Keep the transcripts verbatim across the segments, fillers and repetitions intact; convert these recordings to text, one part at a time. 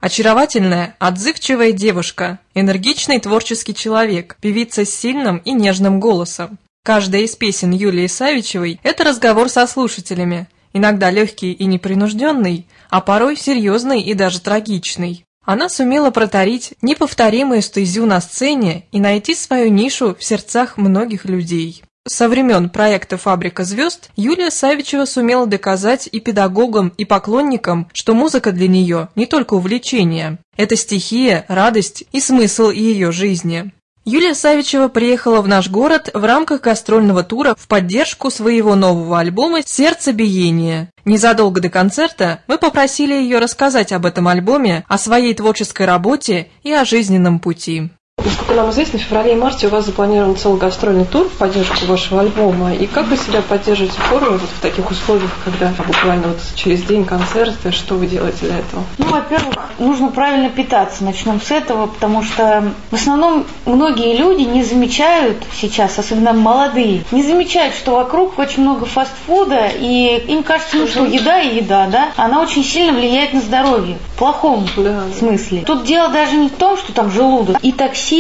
Очаровательная, отзывчивая девушка, энергичный творческий человек, певица с сильным и нежным голосом. Каждая из песен Юлии Савичевой – это разговор со слушателями, иногда легкий и непринужденный, а порой серьезный и даже трагичный. Она сумела протарить неповторимую стезю на сцене и найти свою нишу в сердцах многих людей. Со времен проекта «Фабрика звезд» Юлия Савичева сумела доказать и педагогам, и поклонникам, что музыка для нее не только увлечение. Это стихия, радость и смысл ее жизни. Юлия Савичева приехала в наш город в рамках гастрольного тура в поддержку своего нового альбома «Сердцебиение». Незадолго до концерта мы попросили ее рассказать об этом альбоме, о своей творческой работе и о жизненном пути. Насколько нам известно, в феврале и марте у вас запланирован целый гастрольный тур в поддержку вашего альбома. И как вы себя поддерживаете форму вот в таких условиях, когда буквально вот через день концерты, что вы делаете для этого? Ну, во-первых, нужно правильно питаться, начнем с этого, потому что в основном многие люди не замечают сейчас, особенно молодые, не замечают, что вокруг очень много фастфуда, и им кажется, ну что, еда и еда, да, она очень сильно влияет на здоровье, в плохом да. смысле. Тут дело даже не в том, что там желудок и токсины,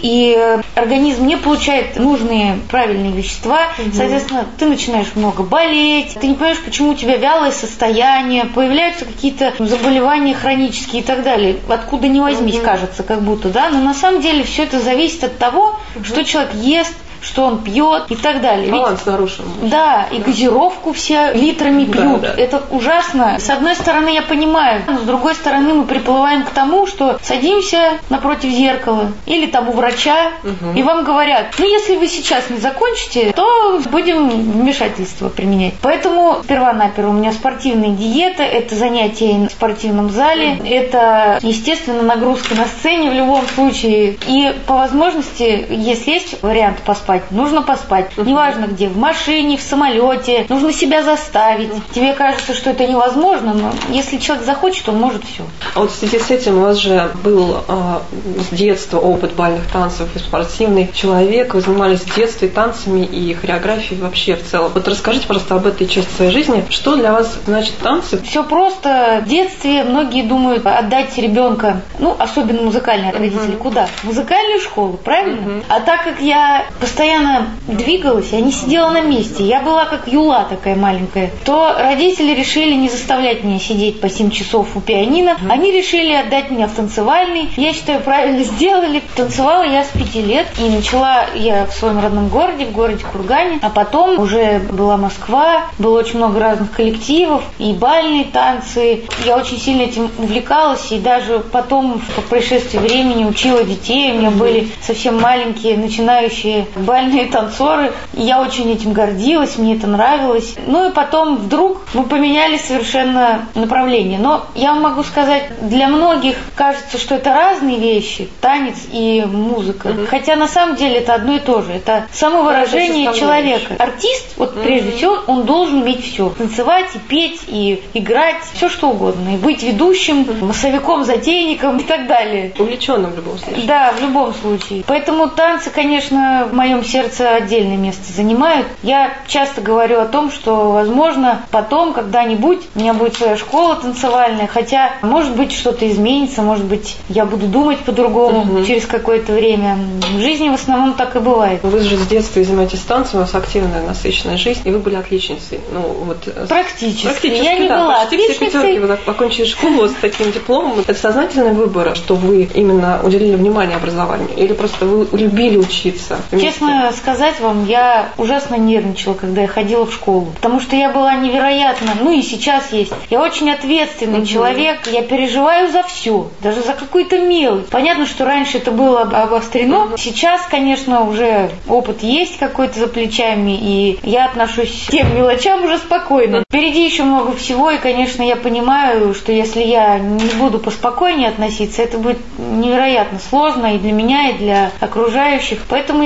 и организм не получает нужные правильные вещества, угу. соответственно, ты начинаешь много болеть, ты не понимаешь, почему у тебя вялое состояние, появляются какие-то заболевания хронические и так далее, откуда ни возьмись, угу. кажется, как будто, да, но на самом деле все это зависит от того, угу. что человек ест, что он пьет и так далее. Баланс нарушен. Да, и да. газировку все литрами пьют. Да, да. Это ужасно. С одной стороны, я понимаю, но с другой стороны, мы приплываем к тому, что садимся напротив зеркала или там у врача, угу. и вам говорят, ну, если вы сейчас не закончите, то будем вмешательство применять. Поэтому, перво-наперво, у меня спортивная диета, это занятия в спортивном зале, угу. это, естественно, нагрузка на сцене в любом случае. И по возможности, если есть вариант поспать, нужно поспать. Uh-huh. Неважно где, в машине, в самолете, нужно себя заставить. Uh-huh. Тебе кажется, что это невозможно, но если человек захочет, он может все. А вот в связи с этим у вас же был а, с детства опыт бальных танцев и спортивный человек. Вы занимались в детстве танцами и хореографией вообще в целом. Вот расскажите, пожалуйста, об этой части своей жизни. Что для вас значит танцы? Все просто. В детстве многие думают отдать ребенка, ну, особенно музыкальные родители, uh-huh. куда? В музыкальную школу, правильно? Uh-huh. А так как я постоянно двигалась, я не сидела на месте, я была как юла такая маленькая, то родители решили не заставлять меня сидеть по семь часов у пианино, mm-hmm. они решили отдать меня в танцевальный, я считаю, правильно сделали. Танцевала я с пяти лет, и начала я в своем родном городе, в городе Кургане, а потом уже была Москва, было очень много разных коллективов, и бальные танцы, я очень сильно этим увлекалась, и даже потом, по происшествии времени, учила детей, у меня были совсем маленькие, начинающие бальные танцоры, и я очень этим гордилась, мне это нравилось. Ну и потом вдруг мы поменяли совершенно направление. Но я вам могу сказать, для многих кажется, что это разные вещи, танец и музыка. Mm-hmm. Хотя на самом деле это одно и то же. Это самовыражение это человека. Артист, вот mm-hmm. прежде всего, он должен уметь все. Танцевать и петь, и играть, все что угодно. И быть ведущим, mm-hmm. массовиком, затейником и так далее. Увлеченным в любом случае. Да, в любом случае. Поэтому танцы, конечно, в моем сердце отдельное место занимают. Я часто говорю о том, что, возможно, потом, когда-нибудь, у меня будет своя школа танцевальная, хотя, может быть, что-то изменится, может быть, я буду думать по-другому угу. через какое-то время. В жизни в основном так и бывает. Вы же с детства занимаетесь танцами, у вас активная, насыщенная жизнь, и вы были отличницей. Ну, вот, практически. практически. Я не да, была почти отличницей. Все пятерки, вы окончили школу с таким дипломом. Это сознательный выбор, что вы именно уделили внимание образованию? Или просто вы любили учиться? Честно сказать вам, я ужасно нервничала, когда я ходила в школу, потому что я была невероятно, ну и сейчас есть, я очень ответственный угу. человек, я переживаю за все, даже за какую-то мелочь. Понятно, что раньше это было обострено, угу. сейчас, конечно, уже опыт есть какой-то за плечами, и я отношусь к тем мелочам уже спокойно. Впереди еще много всего, и, конечно, я понимаю, что если я не буду поспокойнее относиться, это будет невероятно сложно и для меня, и для окружающих, поэтому я каждый раз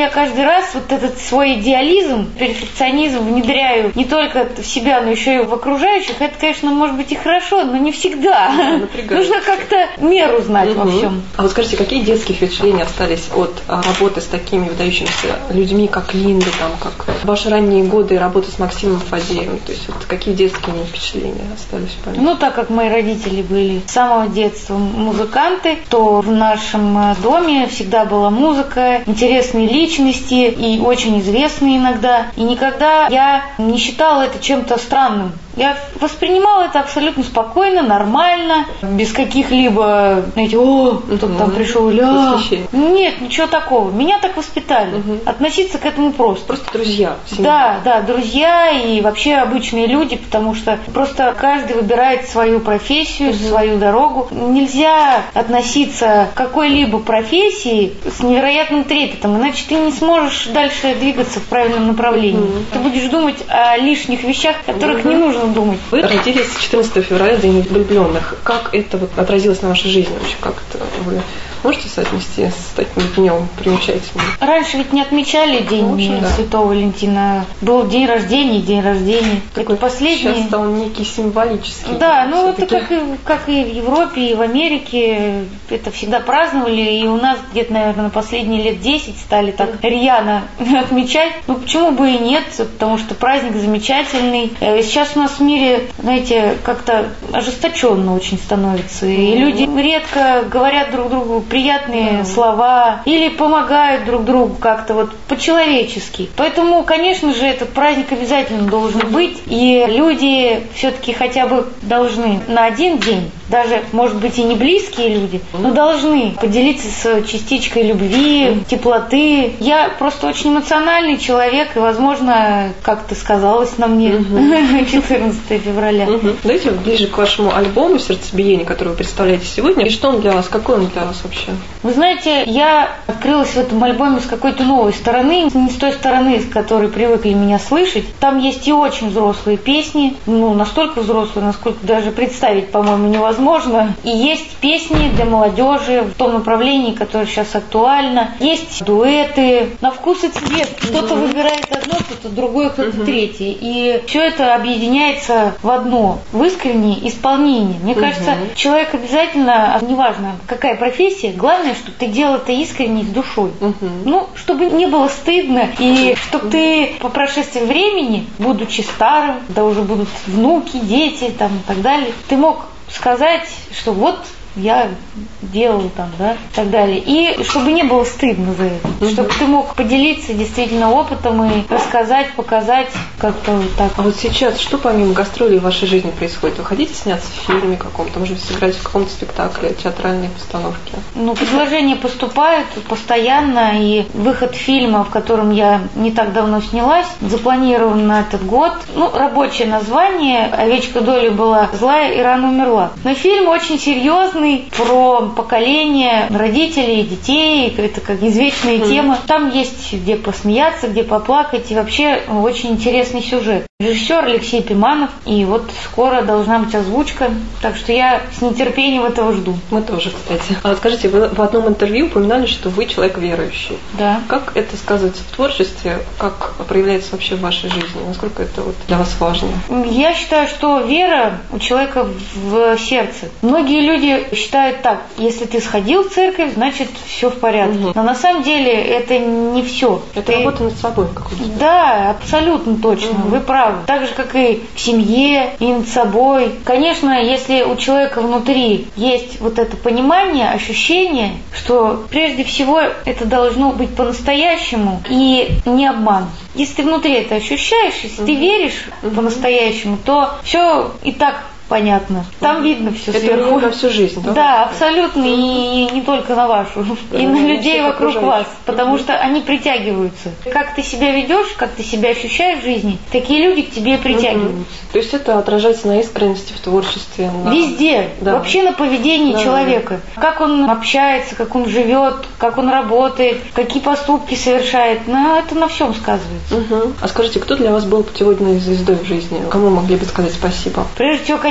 раз вот этот свой идеализм, перфекционизм внедряю не только в себя, но еще и в окружающих. Это, конечно, может быть и хорошо, но не всегда. Да, нужно как-то меру знать угу. во всем. А вот скажите, какие детские впечатления остались от работы с такими выдающимися людьми, как Линда, там, как ваши ранние годы работы с Максимом Фадеевым? То есть вот какие детские впечатления остались в памяти? Ну, так как мои родители были с самого детства музыканты, то в нашем доме всегда была музыка, интересные личности и очень известные иногда. И никогда я не считала это чем-то странным. Я воспринимала это абсолютно спокойно, нормально, без каких-либо, знаете, о, кто-то угу. там пришел, ля. Нет, ничего такого. Меня так воспитали. Угу. Относиться к этому просто. Просто друзья. Да, да, друзья и вообще обычные люди, потому что просто каждый выбирает свою профессию, угу. свою дорогу. Нельзя относиться к какой-либо профессии с невероятным трепетом, иначе ты не сможешь дальше двигаться в правильном направлении. Угу. Ты будешь думать о лишних вещах, о которых угу. не нужно думать. Вы родились четырнадцатого февраля, День влюбленных. Как это вот отразилось на вашей жизни вообще? Как это вы можете соотнести с таким днем примечательным? Раньше ведь не отмечали День ну, общем, да. Святого Валентина. Был день рождения и день рождения. Такой это последний. Сейчас стал некий символический. Да, ну это как и, как и в Европе, и в Америке. Это всегда праздновали. И у нас где-то, наверное, последние лет десять стали так рьяно отмечать. Ну почему бы и нет? Потому что праздник замечательный. Сейчас у нас в мире, знаете, как-то ожесточенно очень становится. И люди редко говорят друг другу приятные да. слова или помогают друг другу как-то вот по-человечески. Поэтому, конечно же, этот праздник обязательно должен быть. И люди все-таки хотя бы должны на один день, даже, может быть, и не близкие люди, но должны поделиться с частичкой любви, теплоты. Я просто очень эмоциональный человек, и, возможно, как-то сказалось на мне четырнадцатого февраля. Угу. Давайте ближе к вашему альбому «Сердцебиение», который вы представляете сегодня. И что он для вас? Какой он для вас вообще? Вы знаете, я открылась в этом альбоме с какой-то новой стороны, не с той стороны, с которой привыкли меня слышать. Там есть и очень взрослые песни, ну, настолько взрослые, насколько даже представить, по-моему, невозможно. И есть песни для молодежи в том направлении, которое сейчас актуально. Есть дуэты, на вкус и цвет. Кто-то выбирает одно, кто-то другое, кто-то uh-huh. третье. И все это объединяется в одно, в искреннее исполнение. Мне uh-huh. кажется, человек обязательно, неважно, какая профессия, главное, чтобы ты делал это искренне с душой. Uh-huh. Ну, чтобы не было стыдно, и чтобы ты по прошествии времени, будучи старым, да уже будут внуки, дети там, и так далее, ты мог сказать, что вот я делал там, да, и так далее. И чтобы не было стыдно за это. Угу. Чтобы ты мог поделиться действительно опытом и рассказать, показать как-то вот так. А вот сейчас что помимо гастролей в вашей жизни происходит? Вы хотите сняться в фильме каком-то, может быть, сыграть в каком-то спектакле, театральной постановке? Ну, предложения поступают постоянно, и выход фильма, в котором я не так давно снялась, запланирован на этот год. Ну, рабочее название «Овечка Долли была злая и рано умерла». Но фильм очень серьезный, про поколение родителей, детей, это как извечная mm. тема. Там есть где посмеяться, где поплакать, и вообще очень интересный сюжет. Режиссер Алексей Пиманов, и вот скоро должна быть озвучка, так что я с нетерпением этого жду. Мы тоже, кстати. А скажите, вы в одном интервью упоминали, что вы человек верующий. Да. Как это сказывается в творчестве, как проявляется вообще в вашей жизни? Насколько это вот для вас важно? Я считаю, что вера у человека в сердце. Многие люди считают так: если ты сходил в церковь, значит все в порядке. Угу. Но на самом деле это не все. Это ты... работа над собой какой-то. Да, абсолютно точно. Угу. Вы правы. Так же, как и в семье, и над собой. Конечно, если у человека внутри есть вот это понимание, ощущение, что прежде всего это должно быть по-настоящему и не обман. Если ты внутри это ощущаешь, если угу. ты веришь угу. по-настоящему, то все и так понятно. Там видно все это сверху. Это на всю жизнь, да? Да, абсолютно. И не только на вашу. Да, и на людей вокруг вас. Потому что они притягиваются. Как ты себя ведешь, как ты себя ощущаешь в жизни, такие люди к тебе притягиваются. То есть это отражается на искренности в творчестве? На... Везде. Да. Вообще на поведении да. человека. Как он общается, как он живет, как он работает, какие поступки совершает. Ну, это на всем сказывается. Угу. А скажите, кто для вас был путеводной звездой в жизни? Кому могли бы сказать спасибо? Прежде всего, конечно,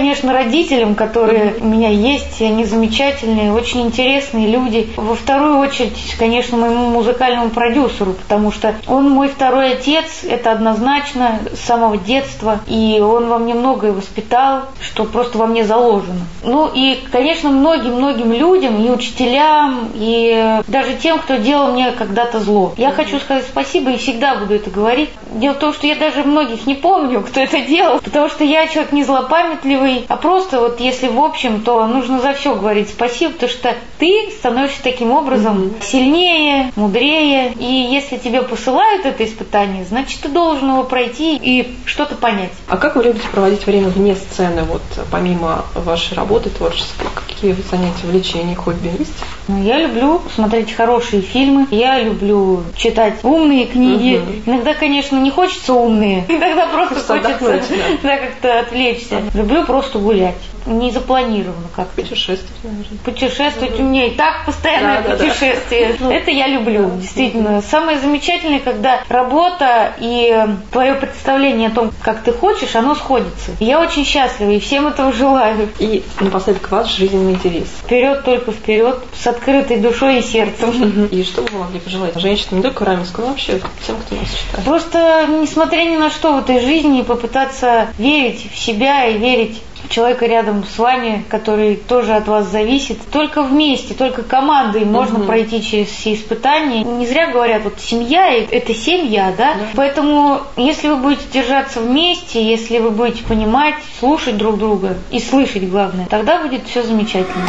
конечно, родителям, которые у меня есть, они замечательные, очень интересные люди. Во вторую очередь, конечно, моему музыкальному продюсеру, потому что он мой второй отец, это однозначно, с самого детства, и он во мне многое воспитал, что просто во мне заложено. Ну и, конечно, многим-многим людям, и учителям, и даже тем, кто делал мне когда-то зло. Я хочу сказать спасибо и всегда буду это говорить. Дело в том, что я даже многих не помню, кто это делал, потому что я человек не злопамятливый, а просто вот если в общем, то нужно за все говорить спасибо, потому что ты становишься таким образом mm-hmm. сильнее, мудрее, и если тебе посылают это испытание, значит, ты должен его пройти и что-то понять. А как вы любите проводить время вне сцены, вот помимо вашей работы творческой? Какие занятия, увлечения, хобби есть? Я люблю смотреть хорошие фильмы, я люблю читать умные книги. Угу. Иногда, конечно, не хочется умные, иногда просто, просто хочется да, как-то отвлечься. Люблю просто гулять. Не запланировано как-то. Путешествовать, наверное. Путешествовать угу. у меня и так постоянное да, путешествие. Да, да. Это я люблю, действительно. Самое замечательное, когда работа и твое представление о том, как ты хочешь, оно сходится. Я очень счастлива и всем этого желаю. И напоследок ваш жизненный девиз. Вперед, только вперед, с открытой душой и сердцем. Угу. И что вы могли пожелать женщинам, не только Раменскому, но вообще всем, кто нас читает? Просто, несмотря ни на что в этой жизни, попытаться верить в себя и верить человека рядом с вами, который тоже от вас зависит. Только вместе, только командой угу. можно пройти через все испытания. Не зря говорят, вот семья – это семья, да? да? Поэтому, если вы будете держаться вместе, если вы будете понимать, слушать друг друга и слышать, главное, тогда будет все замечательно.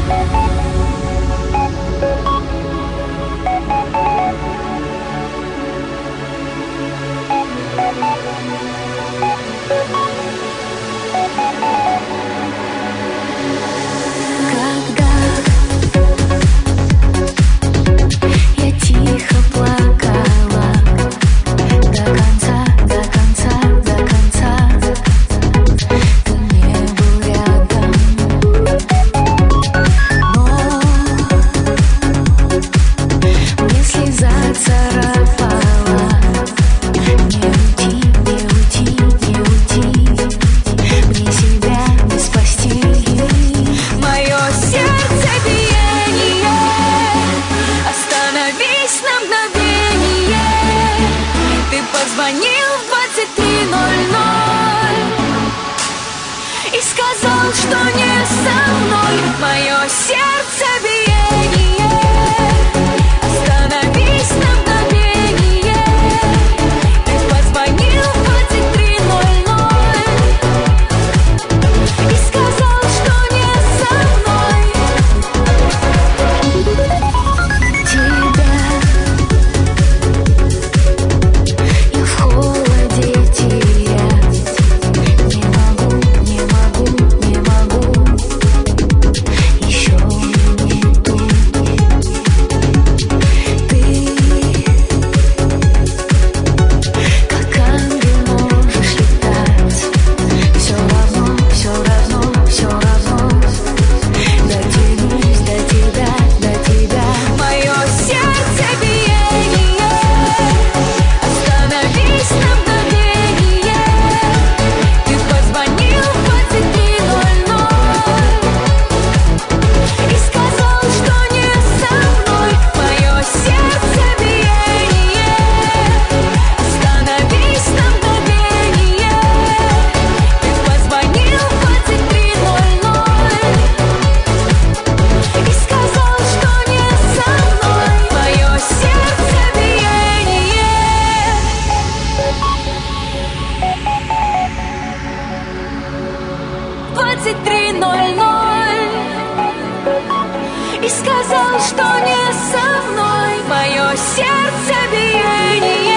И сказал, что не со мной. Мое сердце биение,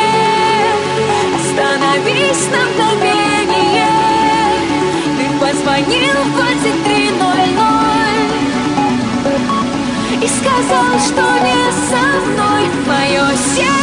остановись на мгновение. Ты позвонил в двадцать три ноль ноль и сказал, что не со мной. Мое сердце